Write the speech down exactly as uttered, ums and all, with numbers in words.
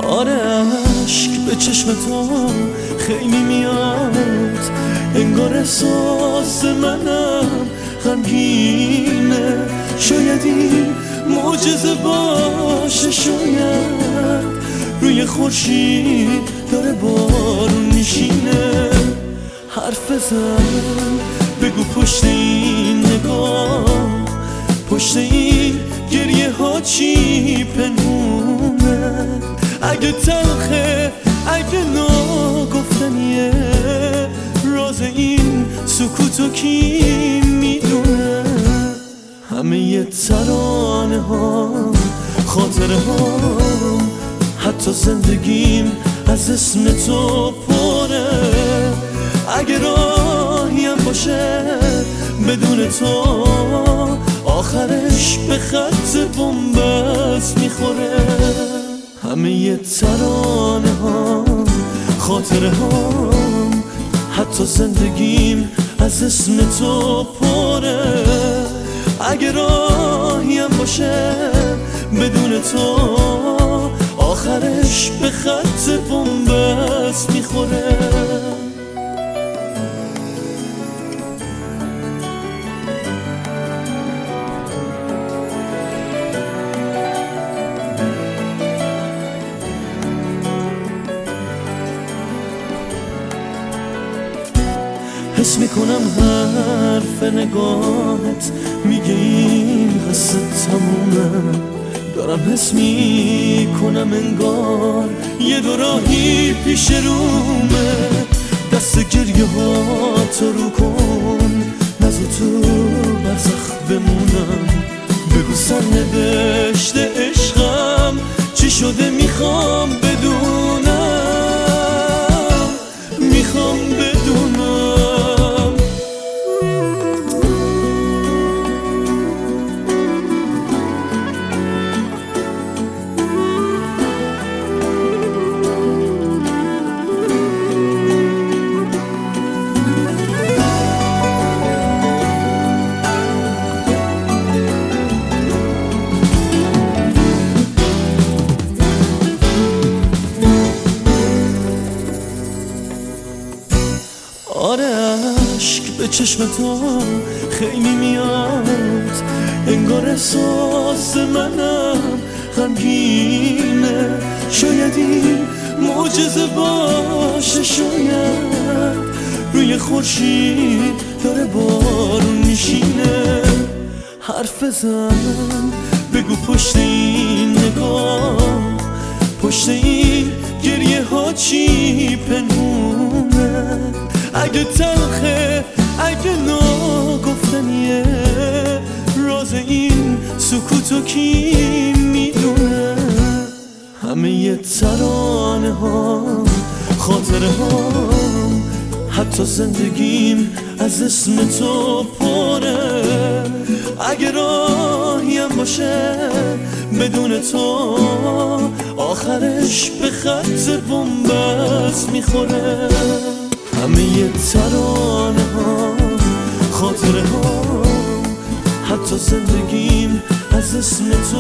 آره عشق به چشم تو خیلی میاد، انگار احساس منم غمگینه. شاید این معجزه باشه، شاید روی خورشید داره بارون میشینه. حرف بزن بگو پشت این نگاه، پشت این گریه ها چی پنهونه؟ اگه تلخه اگه ناگفتنیه، راز این سکوتو کی میدونه؟ همه ی ترانه ها خاطره ها، حتی زندگیم از اسم تو پره. اگه راهیم باشه بدون تو، آخرش به خط بنبست میخوره. همه ی ترانه ها خاطره ها، حتی زندگیم از اسم تو پره. اگه راهیم باشه بدون تو، آخرش به خط بنبست میخوره. حس میکنم حرف نگاهت میگه این قصه تمومه. دارم حس میکنم انگار یه دو راهی پیش رومه. دست گریه ها تو رو کن، نزو تو برزخ بمونم. بگو سرنوشت عشقم چی شده، میخوام بدونم، میخوام بدونم. آره عشق به چشم تو خیلی میاد، انگار احساس منم غمگینه. شاید این معجزه باشه، شاید روی خورشید داره بارون میشینه. حرف بزن بگو پشت این نگاه، پشت این گریه ها چی پنهونه؟ اگه تلخه اگه ناگفتنیه، راز این سکوتو کی میدونه؟ همه ی ترانه ها خاطره ها، حتی زندگیم از اسم تو پره. اگه راهیم باشه بدون تو، آخرش به خط بنبست میخوره. همه ی ترانه ها خاطره ها، حتی زندگیم از اسم تو